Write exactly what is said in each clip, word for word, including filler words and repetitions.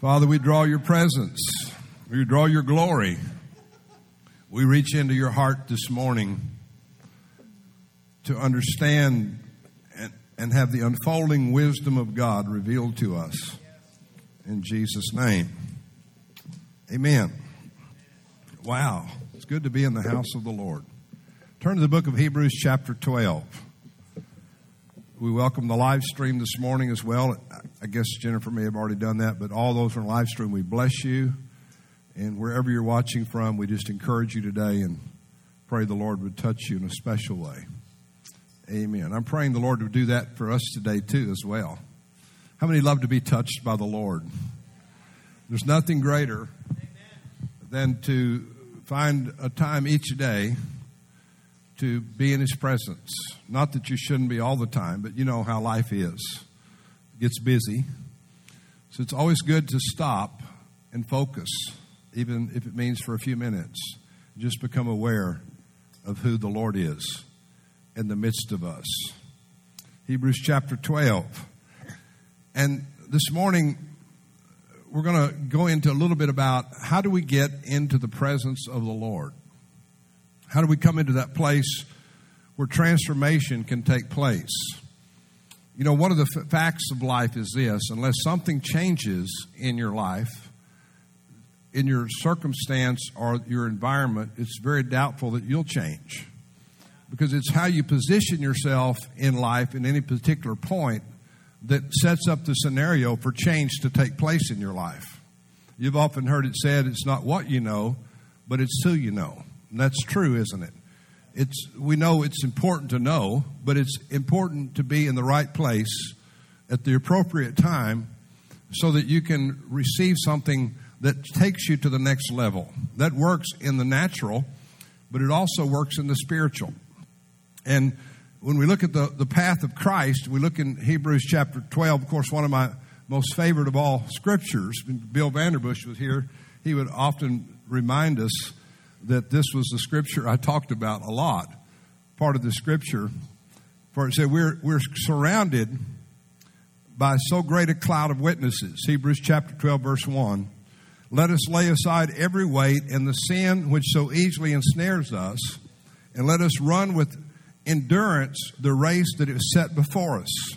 Father, we draw your presence. We draw your glory. We reach into your heart this morning to understand and, and have the unfolding wisdom of God revealed to us. In Jesus' name. Amen. Wow. It's good to be in the house of the Lord. Turn to the book of Hebrews chapter twelve. We welcome the live stream this morning as well. I guess Jennifer may have already done that, but all those on live stream, we bless you. And wherever you're watching from, we just encourage you today and pray the Lord would touch you in a special way. Amen. I'm praying the Lord would do that for us today too as well. How many love to be touched by the Lord? There's nothing greater than to find a time each day to be in His presence. Not that you shouldn't be all the time, but you know how life is. It gets busy. So it's always good to stop and focus, even if it means for a few minutes. Just become aware of who the Lord is in the midst of us. Hebrews chapter twelve. And this morning, we're going to go into a little bit about how do we get into the presence of the Lord? How do we come into that place where transformation can take place? You know, one of the f- facts of life is this: unless something changes in your life, in your circumstance or your environment, it's very doubtful that you'll change. Because it's how you position yourself in life in any particular point that sets up the scenario for change to take place in your life. You've often heard it said, it's not what you know, but it's who you know. And that's true, isn't it? It's we know it's important to know, but it's important to be in the right place at the appropriate time so that you can receive something that takes you to the next level. That works in the natural, but it also works in the spiritual. And when we look at the, the path of Christ, we look in Hebrews chapter twelve, of course, one of my most favorite of all scriptures. When Bill Vanderbush was here, he would often remind us that this was the scripture I talked about a lot. Part of the scripture, for it said, we're, we're surrounded by so great a cloud of witnesses. Hebrews chapter twelve, verse one. Let us lay aside every weight and the sin which so easily ensnares us, and let us run with endurance the race that is set before us.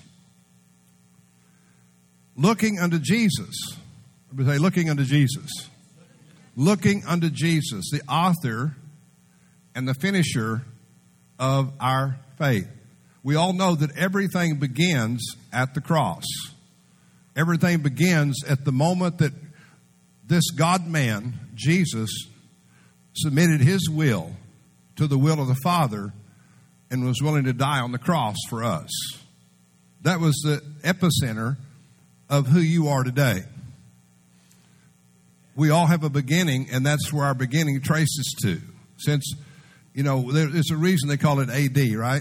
Looking unto Jesus. Everybody say, looking unto Jesus. Looking unto Jesus, the author and the finisher of our faith. We all know that everything begins at the cross. Everything begins at the moment that this God-man, Jesus, submitted His will to the will of the Father and was willing to die on the cross for us. That was the epicenter of who you are today. We all have a beginning, and that's where our beginning traces to. Since, you know, there's a reason they call it A D, right?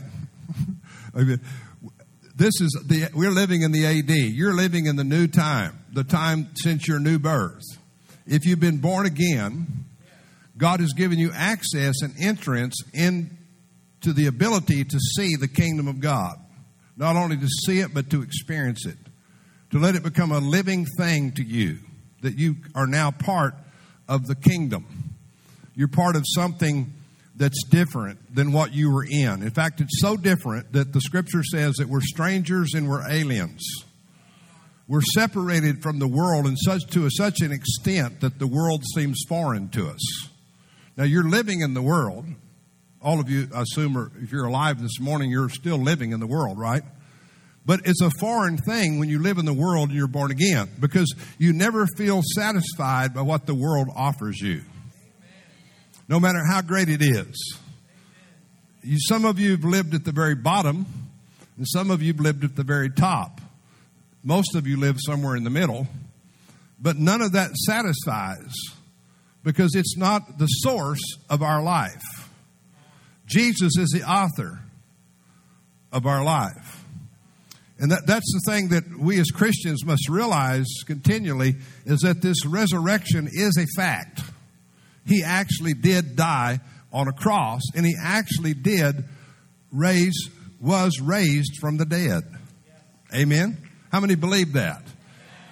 This is the we're living in the A D. You're living in the new time, the time since your new birth. If you've been born again, God has given you access and entrance into the ability to see the kingdom of God. Not only to see it, but to experience it. To let it become a living thing to you. That you are now part of the kingdom. You're part of something that's different than what you were in. In fact, it's so different that the scripture says that we're strangers and we're aliens. We're separated from the world in such to a, such an extent that the world seems foreign to us. Now, you're living in the world. All of you, I assume, are, if you're alive this morning, you're still living in the world, right? But it's a foreign thing when you live in the world and you're born again, because you never feel satisfied by what the world offers you, no matter how great it is. You, some of you have lived at the very bottom, and some of you have lived at the very top. Most of you live somewhere in the middle, but none of that satisfies because it's not the source of our life. Jesus is the author of our life. And that, that's the thing that we as Christians must realize continually, is that this resurrection is a fact. He actually did die on a cross, and He actually did raise, was raised from the dead. Amen? How many believe that?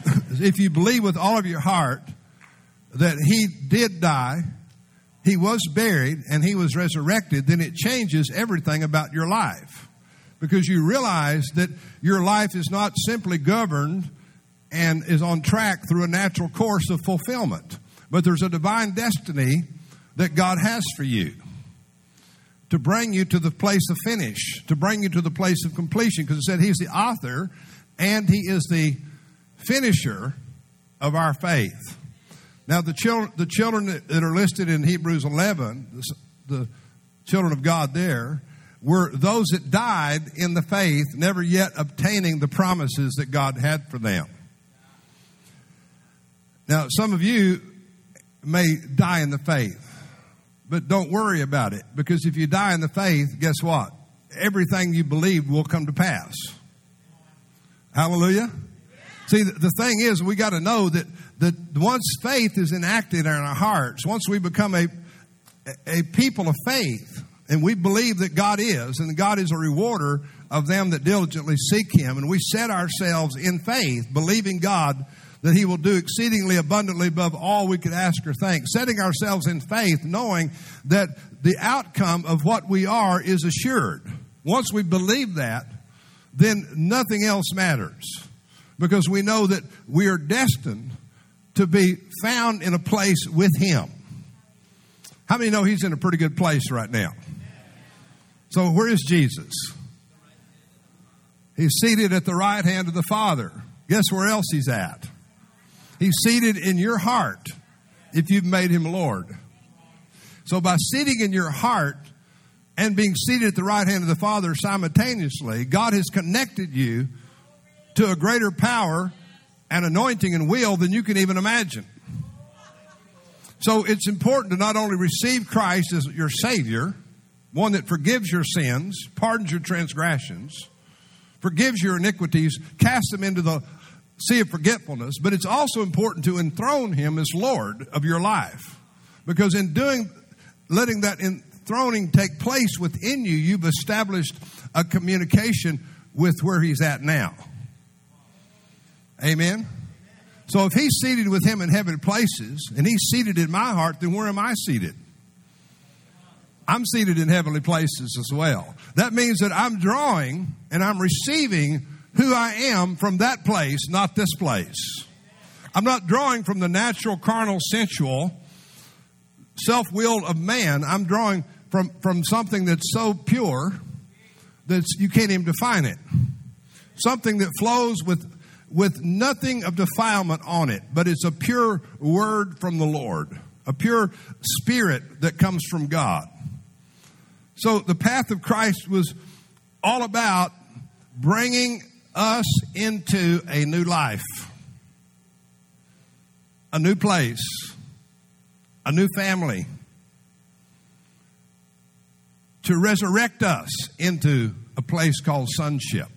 if you believe with all of your heart that he did die, he was buried, and he was resurrected, then it changes everything about your life. Because you realize that your life is not simply governed and is on track through a natural course of fulfillment. But there's a divine destiny that God has for you to bring you to the place of finish, to bring you to the place of completion. Because it said he's the author and he is the finisher of our faith. Now, the children, the children that are listed in Hebrews eleven, the, the children of God there, were those that died in the faith, never yet obtaining the promises that God had for them. Now, some of you may die in the faith, but don't worry about it, because if you die in the faith, guess what? Everything you believed will come to pass. Hallelujah. See, the, the thing is, we got to know that, that once faith is enacted in our hearts, once we become a, a people of faith, and we believe that God is, and God is a rewarder of them that diligently seek him, and we set ourselves in faith, believing God that he will do exceedingly abundantly above all we could ask or think, setting ourselves in faith, knowing that the outcome of what we are is assured. Once we believe that, then nothing else matters, because we know that we are destined to be found in a place with him. How many know he's in a pretty good place right now? So where is Jesus? He's seated at the right hand of the Father. Guess where else he's at? He's seated in your heart if you've made him Lord. So by sitting in your heart and being seated at the right hand of the Father simultaneously, God has connected you to a greater power and anointing and will than you can even imagine. So it's important to not only receive Christ as your Savior, one that forgives your sins, pardons your transgressions, forgives your iniquities, casts them into the sea of forgetfulness, but it's also important to enthrone him as Lord of your life. Because in doing, letting that enthroning take place within you, you've established a communication with where he's at now. Amen? So if he's seated with him in heavenly places, and he's seated in my heart, then where am I seated? I'm seated in heavenly places as well. That means that I'm drawing and I'm receiving who I am from that place, not this place. I'm not drawing from the natural, carnal, sensual, self-will of man. I'm drawing from, from something that's so pure that you can't even define it. Something that flows with, with nothing of defilement on it, but it's a pure word from the Lord, a pure spirit that comes from God. So the path of Christ was all about bringing us into a new life, a new place, a new family, to resurrect us into a place called sonship.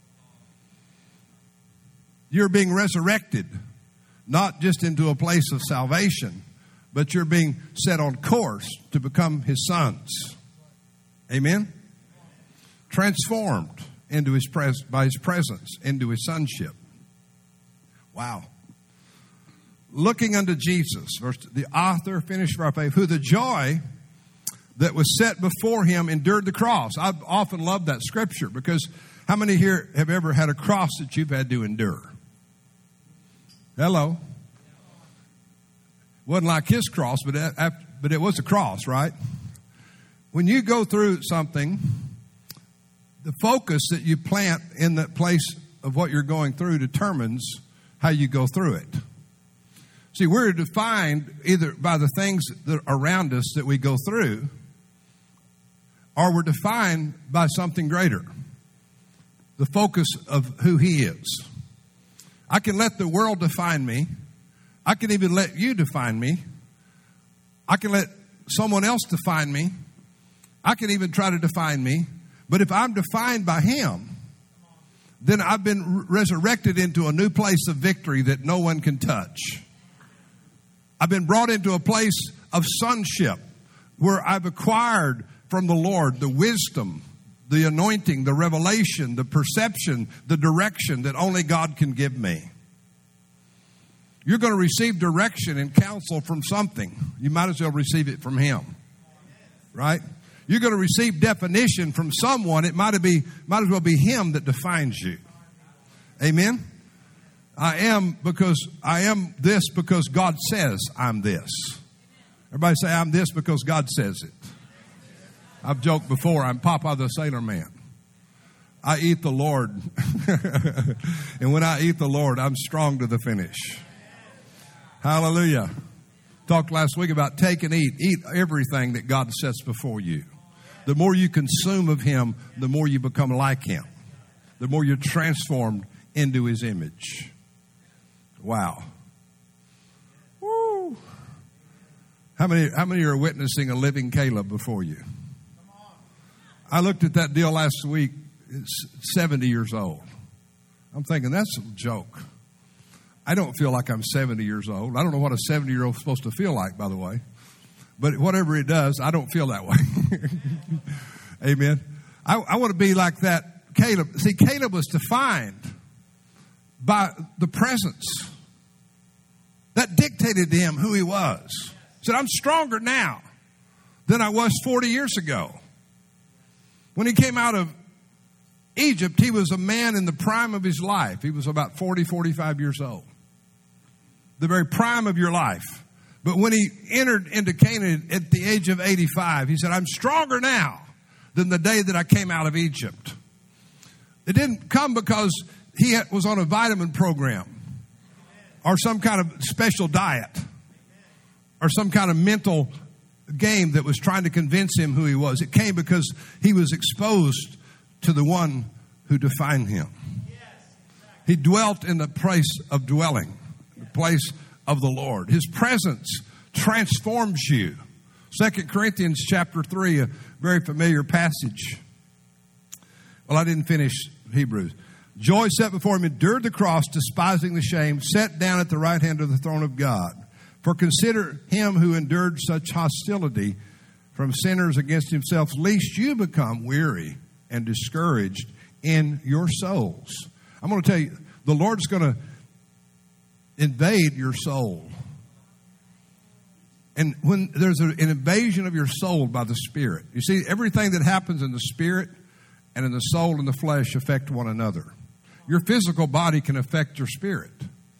You're being resurrected, not just into a place of salvation, but you're being set on course to become his sons. Amen? Transformed into his pres- by his presence, into his sonship. Wow. Looking unto Jesus, verse, the author, finisher of our faith, who the joy that was set before him endured the cross. I've often loved that scripture, because how many here have ever had a cross that you've had to endure? Hello. Wasn't like his cross, but it, but it was a cross, right? When you go through something, the focus that you plant in that place of what you're going through determines how you go through it. See, we're defined either by the things that are around us that we go through, or we're defined by something greater, the focus of who he is. I can let the world define me. I can even let you define me. I can let someone else define me. I can even try to define me. But if I'm defined by him, then I've been resurrected into a new place of victory that no one can touch. I've been brought into a place of sonship where I've acquired from the Lord the wisdom, the anointing, the revelation, the perception, the direction that only God can give me. you're going to receive direction and counsel from something. You might as well receive it from him. Right? You're going to receive definition from someone. It might be, might as well be him that defines you. Amen? I am because I am this because God says I'm this. Everybody say I'm this because God says it. I've joked before, I'm Papa the Sailor Man. I eat the Lord. And when I eat the Lord, I'm strong to the finish. Hallelujah. Talked last week about take and eat. Eat everything that God sets before you. The more you consume of him, the more you become like him. The more you're transformed into his image. Wow. Woo. How many, how many are witnessing a living Caleb before you? I looked at that deal last week. It's seventy years old. I'm thinking, that's a joke. I don't feel like I'm seventy years old. I don't know what a seventy-year-old is supposed to feel like, by the way. But whatever it does, I don't feel that way. Amen. I, I want to be like that Caleb. See, Caleb was defined by the presence. That dictated to him who he was. He said, I'm stronger now than I was forty years ago. When he came out of Egypt, he was a man in the prime of his life. He was about forty, forty-five years old. The very prime of your life. But when he entered into Canaan at the age of eighty-five, he said, I'm stronger now than the day that I came out of Egypt. It didn't come because he was on a vitamin program or some kind of special diet or some kind of mental game that was trying to convince him who he was. It came because he was exposed to the one who defined him. He dwelt in the place of dwelling, the place of the Lord. His presence transforms you. Second Corinthians chapter three, a very familiar passage. Well, I didn't finish Hebrews. Joy set before him, endured the cross, despising the shame, sat down at the right hand of the throne of God. For consider him who endured such hostility from sinners against himself, lest you become weary and discouraged in your souls. I'm going to tell you, the Lord's going to invade your soul. And when there's an invasion of your soul by the Spirit, you see, everything that happens in the Spirit and in the soul and the flesh affect one another. Your physical body can affect your spirit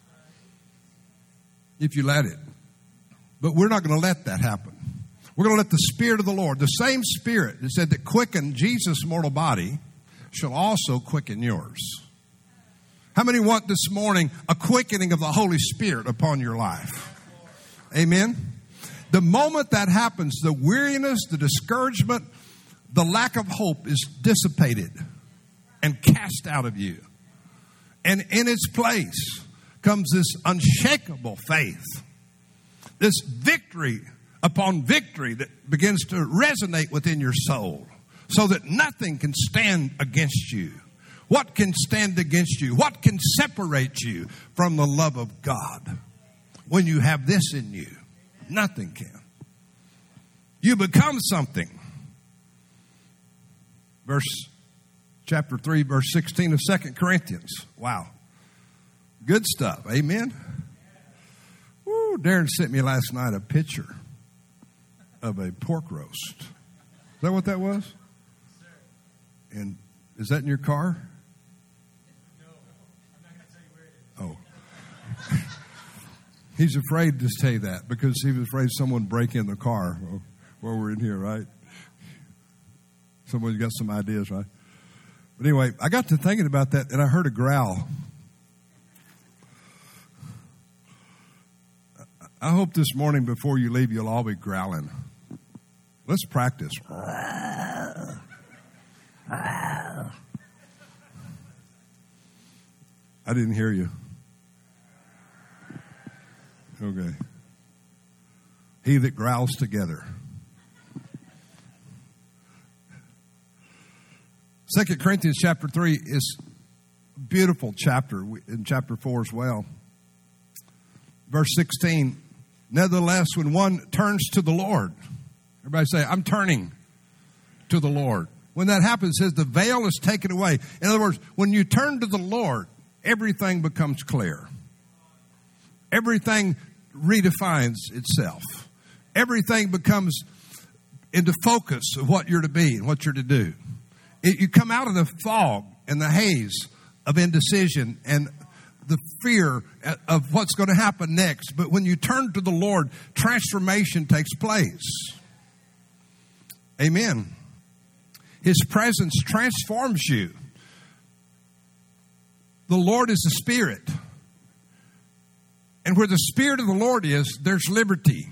if you let it. But we're not going to let that happen. We're going to let the Spirit of the Lord, the same Spirit that said that quickened Jesus' mortal body, shall also quicken yours. How many want this morning a quickening of the Holy Spirit upon your life? Amen? The moment that happens, the weariness, the discouragement, the lack of hope is dissipated and cast out of you. And in its place comes this unshakable faith. This victory upon victory that begins to resonate within your soul so that nothing can stand against you. What can stand against you? What can separate you from the love of God? When you have this in you, nothing can. You become something. Verse chapter three, verse sixteen of Second Corinthians. Wow. Good stuff. Amen. Woo, Darren sent me last night a picture of a pork roast. Is that what that was? And is that in your car? No, I'm not going to tell you where it is. Oh. He's afraid to say that because he was afraid someone would break in the car while we're in here, right? Someone's got some ideas, right? But anyway, I got to thinking about that and I heard a growl. I hope this morning before you leave, you'll all be growling. Let's practice. I didn't hear you. Okay. He that growls together. Second Corinthians chapter three is a beautiful chapter, in chapter four as well. Verse sixteen. Nevertheless, when one turns to the Lord, everybody say, I'm turning to the Lord. When that happens, it says the veil is taken away. In other words, when you turn to the Lord, everything becomes clear. everything redefines itself. Everything becomes into focus of what you're to be and what you're to do. It, you come out of the fog and the haze of indecision and the fear of what's going to happen next. But when you turn to the Lord, transformation takes place. Amen. His presence transforms you. The Lord is the Spirit. And where the Spirit of the Lord is, there's liberty.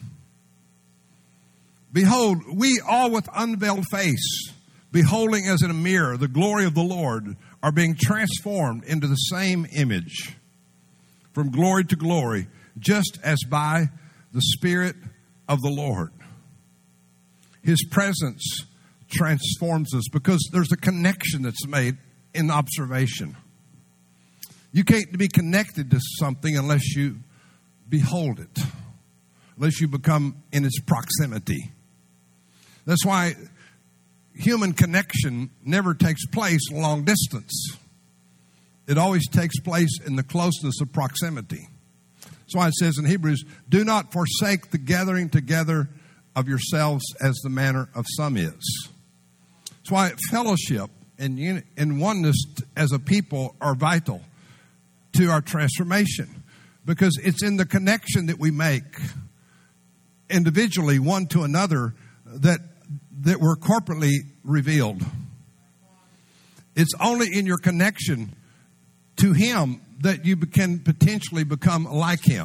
Behold, we all with unveiled face, beholding as in a mirror the glory of the Lord, are being transformed into the same image from glory to glory, just as by the Spirit of the Lord. His presence transforms us because there's a connection that's made in observation. You can't be connected to something unless you behold it, unless you become in its proximity. That's why human connection never takes place long distance. It always takes place in the closeness of proximity. That's why it says in Hebrews, do not forsake the gathering together of yourselves as the manner of some is. That's why fellowship and, uni- and oneness as a people are vital to our transformation, because it's in the connection that we make individually one to another that that we're corporately revealed. It's only in your connection to Him that you can potentially become like Him.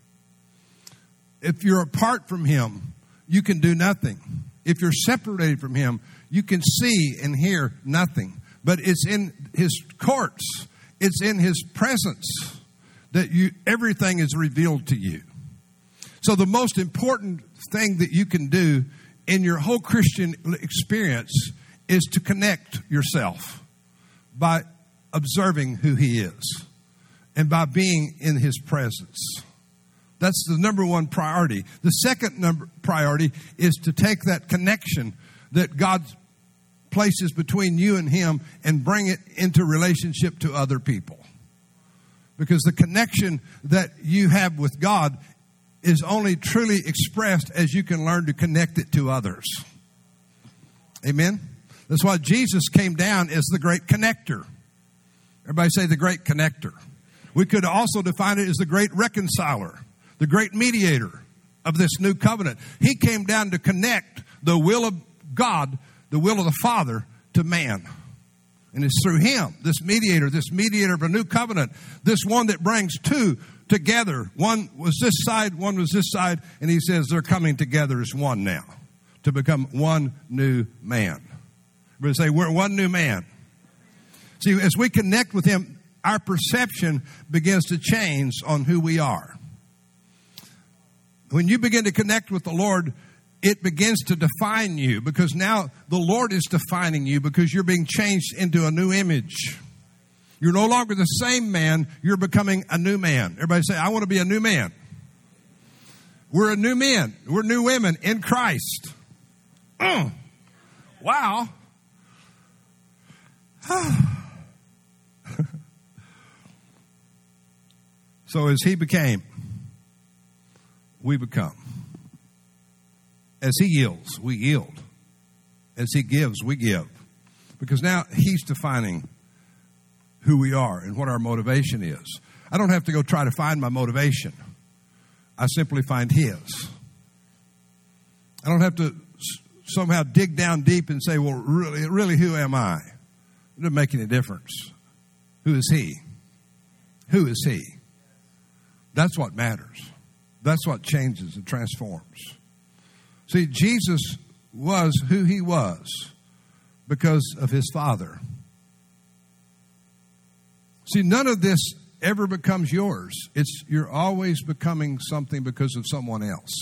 If you're apart from Him, you can do nothing. If you're separated from Him, you can see and hear nothing. But it's in His courts, it's in His presence that you everything is revealed to you. So the most important thing that you can do in your whole Christian experience is to connect yourself by observing who He is and by being in His presence. That's the number one priority. The second number priority is to take that connection that God places between you and Him and bring it into relationship to other people. Because the connection that you have with God is only truly expressed as you can learn to connect it to others. Amen? That's why Jesus came down as the great connector. Everybody say the great connector. We could also define it as the great reconciler, the great mediator of this new covenant. He came down to connect the will of God, the will of the Father, to man. And it's through Him, this mediator, this mediator of a new covenant, this one that brings two together. One was this side, one was this side, and He says they're coming together as one now to become one new man. Everybody say, we're one new man. See, as we connect with Him, our perception begins to change on who we are. When you begin to connect with the Lord, it begins to define you, because now the Lord is defining you because you're being changed into a new image. You're no longer the same man. You're becoming a new man. Everybody say, I want to be a new man. We're a new men. We're new women in Christ. Mm. Wow. So as He became, we become. As He yields, we yield. As He gives, we give. Because now He's defining who we are and what our motivation is. I don't have to go try to find my motivation. I simply find His. I don't have to somehow dig down deep and say, well, really, really, who am I? It doesn't make any difference. Who is He? Who is He? That's what matters. That's what changes and transforms. See, Jesus was who He was because of His Father. See, none of this ever becomes yours. It's you're always becoming something because of someone else.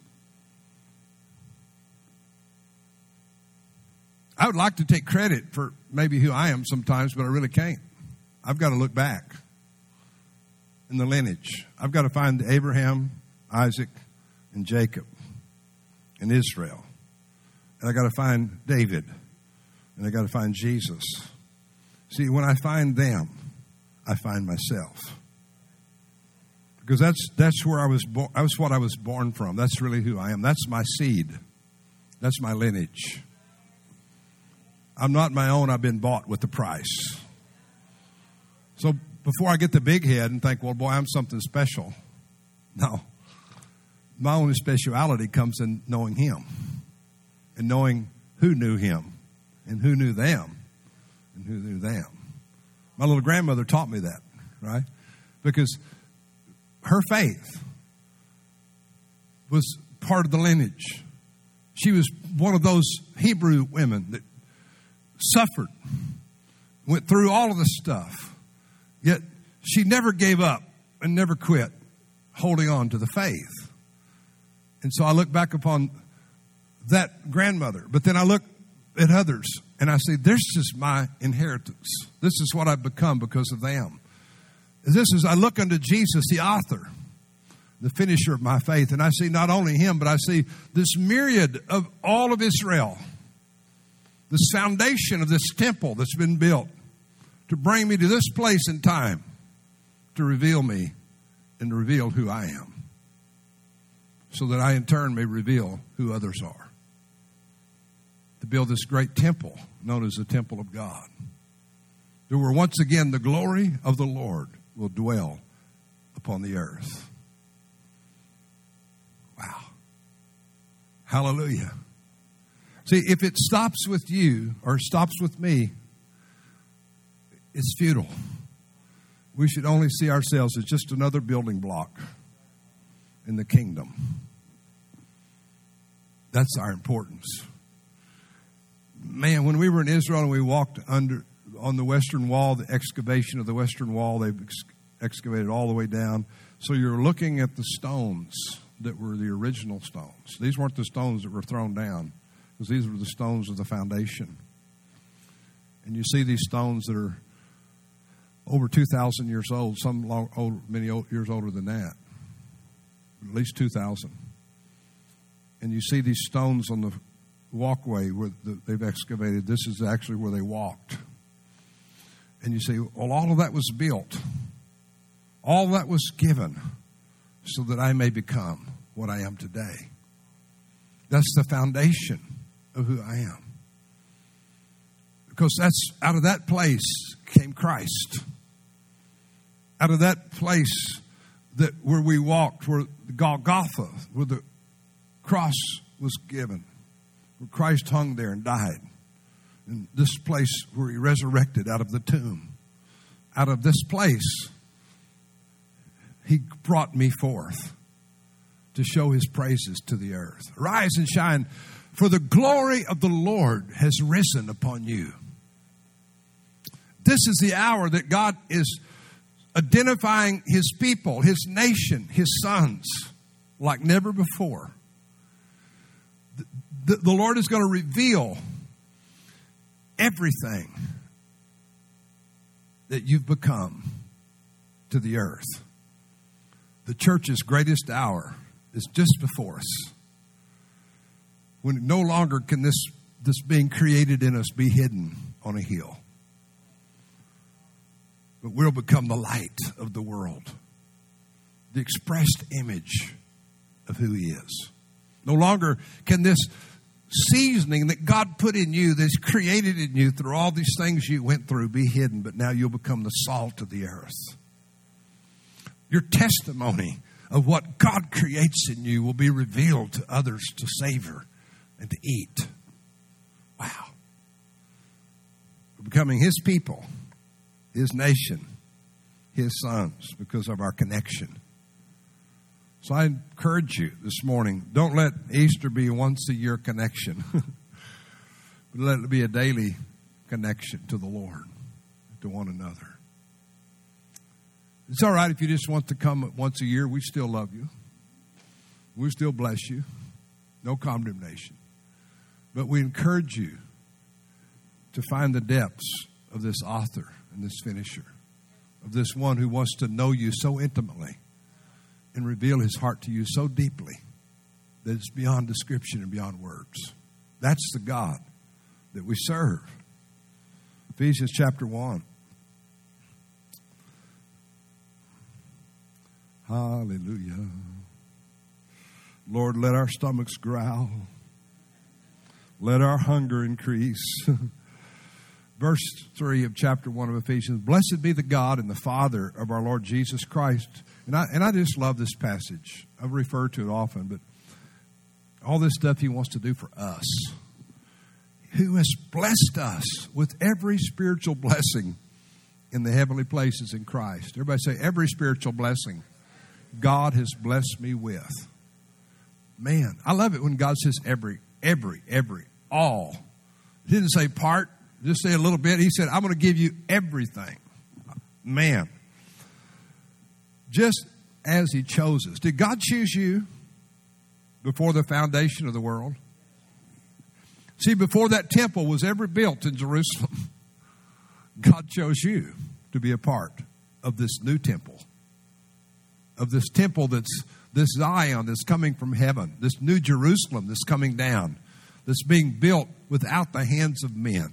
I would like to take credit for maybe who I am sometimes, but I really can't. I've got to look back in the lineage. I've got to find Abraham, Isaac, and Jacob, and Israel. And I got to find David, and I got to find Jesus. See, when I find them, I find myself. Because that's that's where I was born. That's what I was born from. That's really who I am. That's my seed. That's my lineage. I'm not my own. I've been bought with a price. So before I get the big head and think, well, boy, I'm something special. No. My only speciality comes in knowing Him and knowing who knew Him and who knew them and who knew them. My little grandmother taught me that, right? Because her faith was part of the lineage. She was one of those Hebrew women that suffered, went through all of the stuff, yet she never gave up and never quit holding on to the faith. And so I look back upon that grandmother, but then I look at others and I say, this is my inheritance. This is what I've become because of them. This is, I look unto Jesus, the author, the finisher of my faith, and I see not only Him, but I see this myriad of all of Israel, this foundation of this temple that's been built to bring me to this place in time to reveal me and to reveal who I am, so that I in turn may reveal who others are. To build this great temple known as the temple of God, there were once again the glory of the Lord will dwell upon the earth. Wow. Hallelujah. See, if it stops with you or stops with me, it's futile. We should only see ourselves as just another building block in the kingdom. That's our importance. Man, when we were in Israel and we walked under on the Western Wall, the excavation of the Western Wall, they've ex- excavated all the way down. So you're looking at the stones that were the original stones. These weren't the stones that were thrown down, because these were the stones of the foundation. And you see these stones that are over two thousand years old, some long, old, many old, years older than that, at least two thousand. And you see these stones on the walkway where the, they've excavated. This is actually where they walked. And you say, well, all of that was built. All that was given so that I may become what I am today. That's the foundation of who I am. Because that's out of that place came Christ. Out of that place that where we walked, where Golgotha, where the cross was given, where Christ hung there and died. In this place where He resurrected out of the tomb. Out of this place, He brought me forth to show His praises to the earth. Arise and shine, for the glory of the Lord has risen upon you. This is the hour that God is identifying His people, His nation, His sons, like never before. The, the Lord is going to reveal everything that you've become to the earth. The church's greatest hour is just before us, when no longer can this, this being created in us be hidden on a hill. But we'll become the light of the world, the expressed image of who He is. No longer can this seasoning that God put in you, that's created in you through all these things you went through, be hidden, but now you'll become the salt of the earth. Your testimony of what God creates in you will be revealed to others to savor and to eat. Wow. We're becoming His people, His nation, His sons, because of our connection. So I encourage you this morning, don't let Easter be a once-a-year connection, but let it be a daily connection to the Lord, to one another. It's all right if you just want to come once a year. We still love you. We still bless you. No condemnation. But we encourage you to find the depths of this author and this finisher, of this one who wants to know you so intimately and reveal His heart to you so deeply that it's beyond description and beyond words. That's the God that we serve. Ephesians chapter one. Hallelujah. Lord, let our stomachs growl. Let our hunger increase. Verse three of chapter one of Ephesians. Blessed be the God and the Father of our Lord Jesus Christ. And I, and I just love this passage. I've referred to it often, but all this stuff he wants to do for us. Who has blessed us with every spiritual blessing in the heavenly places in Christ. Everybody say, every spiritual blessing God has blessed me with. Man, I love it when God says every, every, every, all. He didn't say part, just say a little bit. He said, I'm going to give you everything. Man. Just as he chose us. Did God choose you before the foundation of the world? See, before that temple was ever built in Jerusalem, God chose you to be a part of this new temple. Of this temple that's this Zion that's coming from heaven. This new Jerusalem that's coming down. That's being built without the hands of men.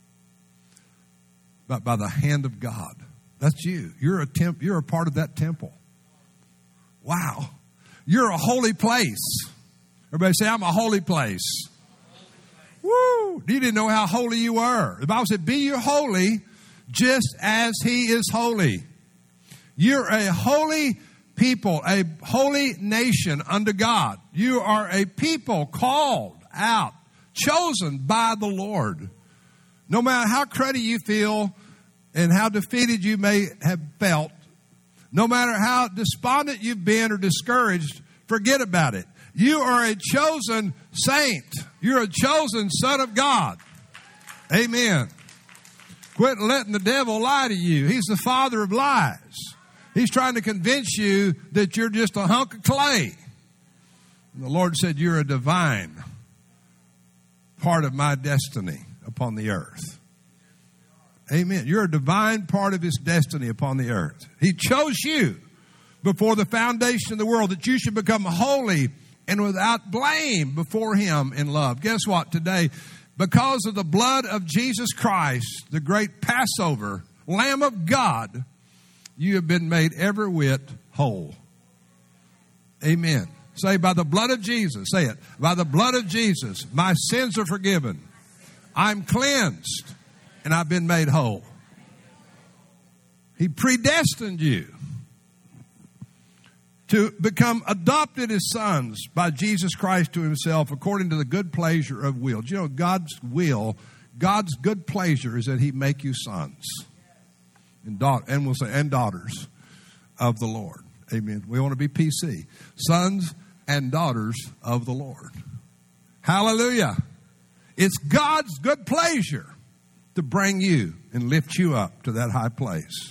But by the hand of God. That's you. You're a temp, you're a part of that temple. Wow. You're a holy place. Everybody say, I'm a holy place. Woo! You didn't know how holy you were. The Bible said, be you holy just as he is holy. You're a holy people, a holy nation unto God. You are a people called out, chosen by the Lord. No matter how cruddy you feel and how defeated you may have felt, no matter how despondent you've been or discouraged, forget about it. You are a chosen saint. You're a chosen son of God. Amen. Quit letting the devil lie to you. He's the father of lies. He's trying to convince you that you're just a hunk of clay. And the Lord said, you're a divine part of my destiny upon the earth. Amen. You're a divine part of his destiny upon the earth. He chose you before the foundation of the world that you should become holy and without blame before him in love. Guess what? Today, because of the blood of Jesus Christ, the great Passover, Lamb of God, you have been made every whit whole. Amen. Say, by the blood of Jesus, say it. By the blood of Jesus, my sins are forgiven. I'm cleansed and I've been made whole. He predestined you to become adopted as sons by Jesus Christ to himself according to the good pleasure of will. Do you know God's will, God's good pleasure is that he make you sons and, da- and we'll say and daughters of the Lord. Amen. We want to be P C. Sons and daughters of the Lord. Hallelujah. It's God's good pleasure to bring you and lift you up to that high place.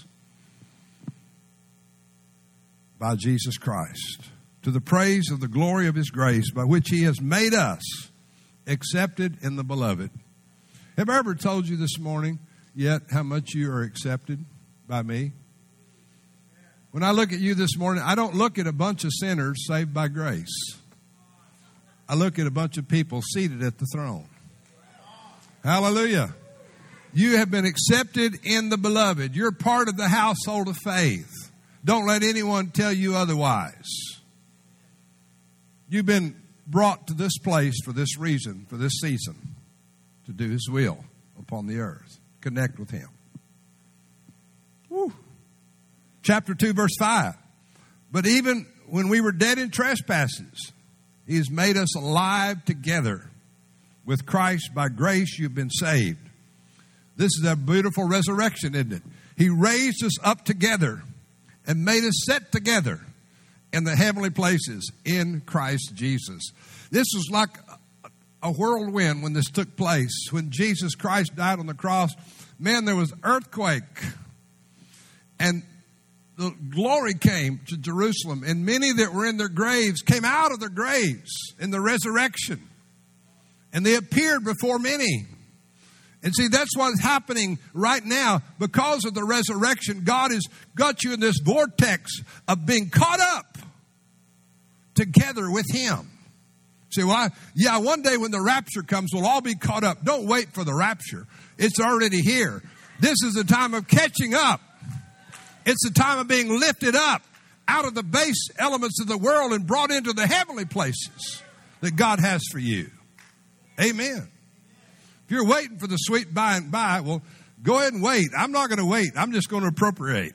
By Jesus Christ, to the praise of the glory of his grace, by which he has made us accepted in the beloved. Have I ever told you this morning yet how much you are accepted by me? When I look at you this morning, I don't look at a bunch of sinners saved by grace. I look at a bunch of people seated at the throne. Hallelujah. You have been accepted in the beloved. You're part of the household of faith. Don't let anyone tell you otherwise. You've been brought to this place for this reason, for this season, to do his will upon the earth. Connect with him. Woo. Chapter two, verse five. But even when we were dead in trespasses, he has made us alive together with Christ. By grace you've been saved. This is a beautiful resurrection, isn't it? He raised us up together and made us sit together in the heavenly places in Christ Jesus. This was like a whirlwind when this took place. When Jesus Christ died on the cross, man, there was earthquake. And the glory came to Jerusalem. And many that were in their graves came out of their graves in the resurrection. And they appeared before many. And see, that's what's happening right now. Because of the resurrection, God has got you in this vortex of being caught up together with him. See, well, I, yeah, one day when the rapture comes, we'll all be caught up. Don't wait for the rapture. It's already here. This is a time of catching up. It's a time of being lifted up out of the base elements of the world and brought into the heavenly places that God has for you. Amen. If you're waiting for the sweet by and by, well, go ahead and wait. I'm not going to wait. I'm just going to appropriate.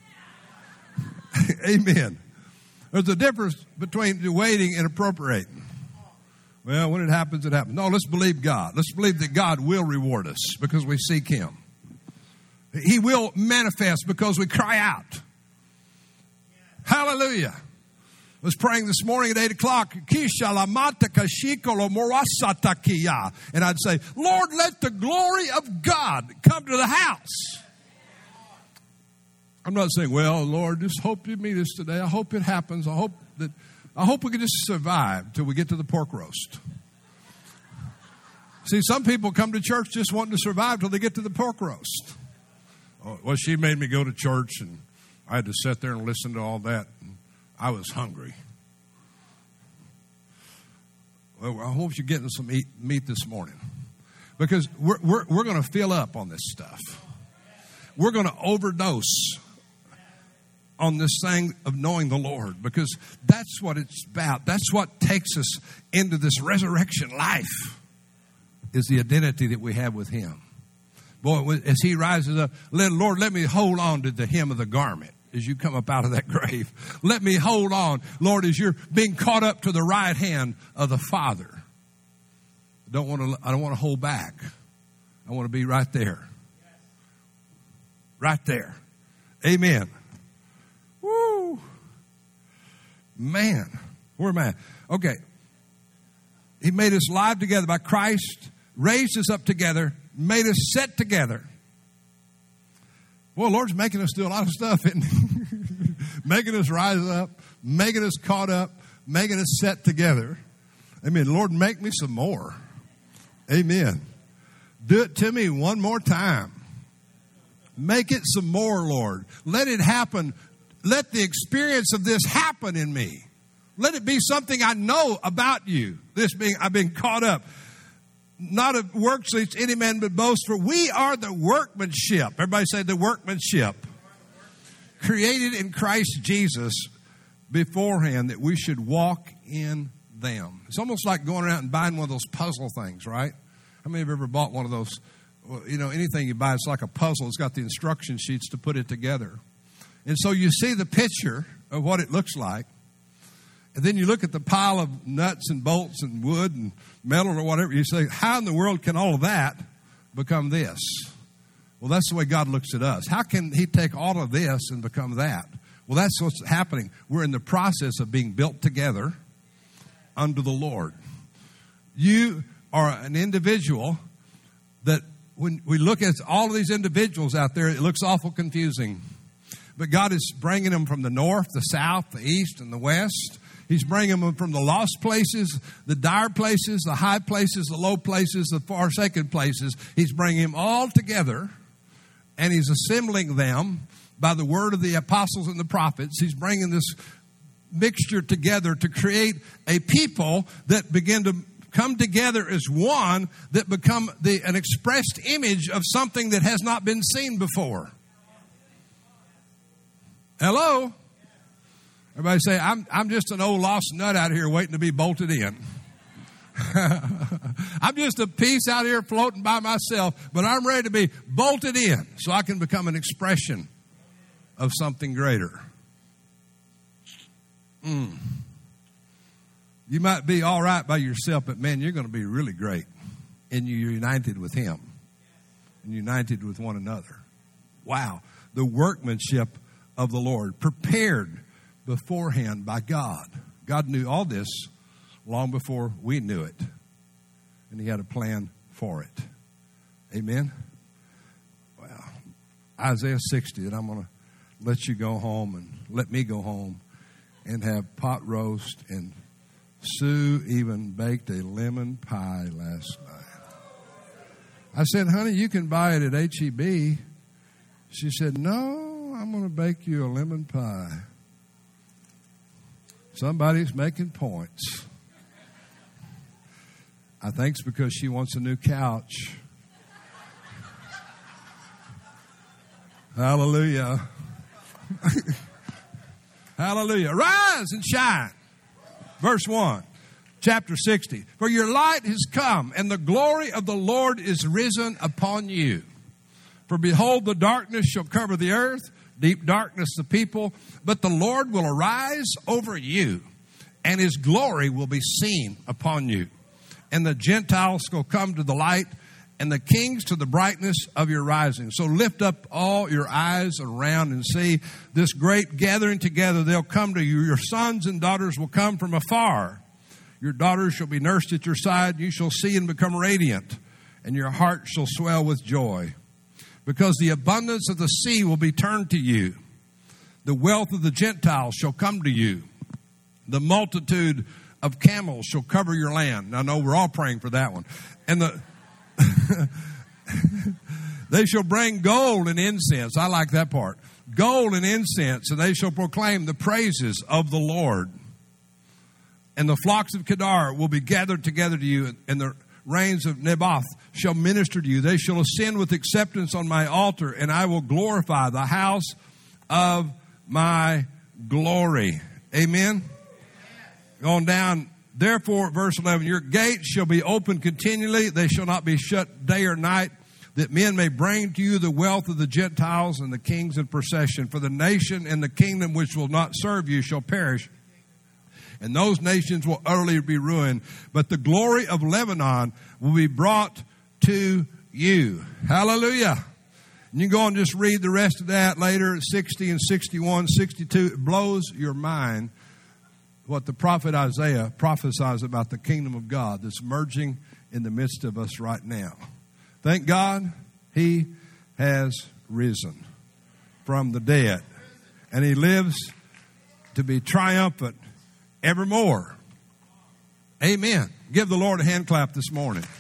Amen. There's a difference between waiting and appropriating. Well, when it happens, it happens. No, let's believe God. Let's believe that God will reward us because we seek Him. He will manifest because we cry out. Hallelujah. I was praying this morning at eight o'clock. And I'd say, Lord, let the glory of God come to the house. I'm not saying, well, Lord, just hope you meet us today. I hope it happens. I hope that I hope we can just survive till we get to the pork roast. See, some people come to church just wanting to survive till they get to the pork roast. Oh, well, she made me go to church, and I had to sit there and listen to all that. And I was hungry. Well, I hope you're getting some eat, meat this morning, because we're we're, we're going to fill up on this stuff. We're going to overdose on this thing of knowing the Lord, because that's what it's about. That's what takes us into this resurrection life, is the identity that we have with Him. Boy, as He rises up, let, Lord, let me hold on to the hem of the garment as you come up out of that grave. Let me hold on, Lord, as you're being caught up to the right hand of the Father. I don't want to, I don't want to hold back. I want to be right there. Right there. Amen. Woo. Man. Where am I? Okay. He made us live together by Christ, raised us up together, made us set together. Boy, the Lord's making us do a lot of stuff, isn't He? Making us rise up, making us caught up, making us set together. Amen. Lord, make me some more. Amen. Do it to me one more time. Make it some more, Lord. Let it happen. Let the experience of this happen in me. Let it be something I know about you. This being, I've been caught up. Not of works lest any man but boast, for we are the workmanship. Everybody say the workmanship. Created in Christ Jesus beforehand that we should walk in them. It's almost like going out and buying one of those puzzle things, right? How many have ever bought one of those? Well, you know, anything you buy, it's like a puzzle. It's got the instruction sheets to put it together. And so you see the picture of what it looks like. And then you look at the pile of nuts and bolts and wood and metal or whatever. You say, how in the world can all of that become this? Well, that's the way God looks at us. How can He take all of this and become that? Well, that's what's happening. We're in the process of being built together under the Lord. You are an individual that when we look at all of these individuals out there, it looks awful confusing. But God is bringing them from the north, the south, the east, and the west. He's bringing them from the lost places, the dire places, the high places, the low places, the forsaken places. He's bringing them all together, and He's assembling them by the word of the apostles and the prophets. He's bringing this mixture together to create a people that begin to come together as one, that become the, an expressed image of something that has not been seen before. Hello? Everybody say, I'm, I'm just an old lost nut out here waiting to be bolted in. I'm just a piece out here floating by myself, but I'm ready to be bolted in so I can become an expression of something greater. Mm. You might be all right by yourself, but man, you're going to be really great. And you're united with Him. And united with one another. Wow. The workmanship of the Lord, prepared beforehand by God. God knew all this long before we knew it. And He had a plan for it. Amen? Well, Isaiah sixty, and I'm going to let you go home and let me go home and have pot roast, and Sue even baked a lemon pie last night. I said, honey, you can buy it at H E B. She said, no, I'm going to bake you a lemon pie. Somebody's making points. I think it's because she wants a new couch. Hallelujah. Hallelujah. Arise and shine. Verse one, chapter sixty. For your light has come, and the glory of the Lord is risen upon you. For behold, the darkness shall cover the earth, deep darkness the people, but the Lord will arise over you, and his glory will be seen upon you. And the Gentiles will come to the light, and the kings to the brightness of your rising. So lift up all your eyes around and see this great gathering together. They'll come to you. Your sons and daughters will come from afar. Your daughters shall be nursed at your side. You shall see and become radiant, and your heart shall swell with joy. Because the abundance of the sea will be turned to you. The wealth of the Gentiles shall come to you. The multitude of camels shall cover your land. Now, I know we're all praying for that one. And the they shall bring gold and incense. I like that part. Gold and incense, and they shall proclaim the praises of the Lord. And the flocks of Kedar will be gathered together to you, and the reins of Naboth shall minister to you. They shall ascend with acceptance on my altar, and I will glorify the house of my glory. Amen. Going down, therefore, verse eleven, your gates shall be open continually. They shall not be shut day or night, that men may bring to you the wealth of the Gentiles and the kings in procession. For the nation and the kingdom which will not serve you shall perish, and those nations will utterly be ruined. But the glory of Lebanon will be brought to you. Hallelujah. And you can go and just read the rest of that later, sixty and sixty-one, sixty-two. It blows your mind what the prophet Isaiah prophesies about the kingdom of God that's merging in the midst of us right now. Thank God he has risen from the dead, and he lives to be triumphant evermore. Amen. Give the Lord a hand clap this morning.